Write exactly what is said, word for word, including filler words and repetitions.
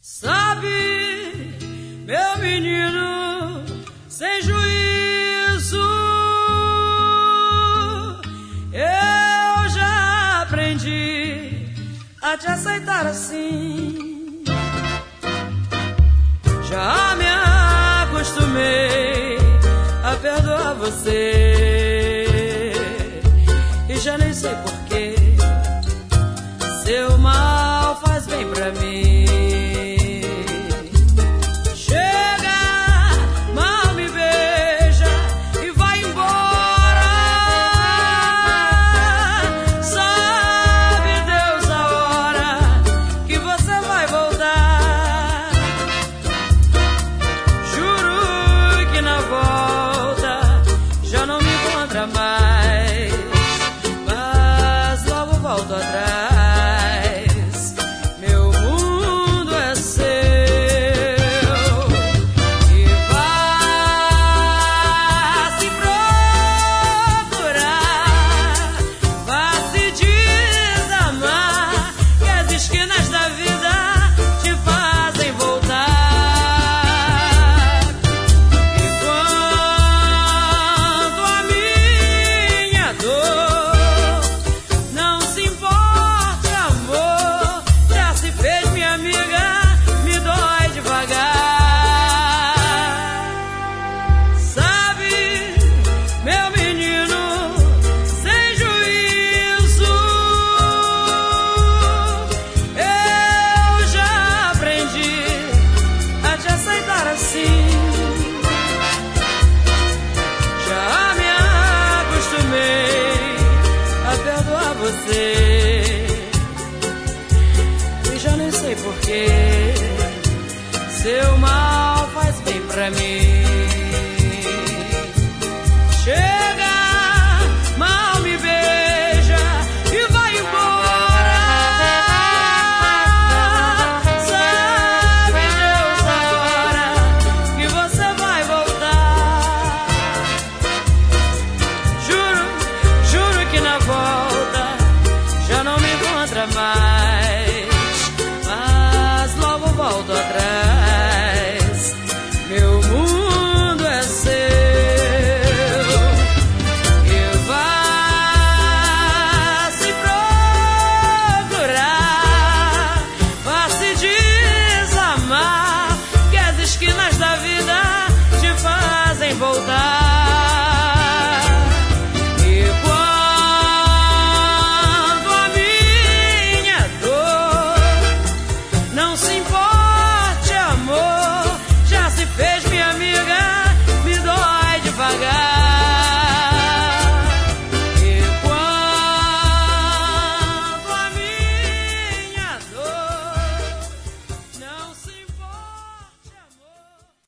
Sabe, meu menino, sem juízo, eu já aprendi a te aceitar assim. Já me acostumei a perdoar você e já nem sei porquê. Seu mal faz bem pra mim. E já nem sei porquê, seu mal faz bem pra mim.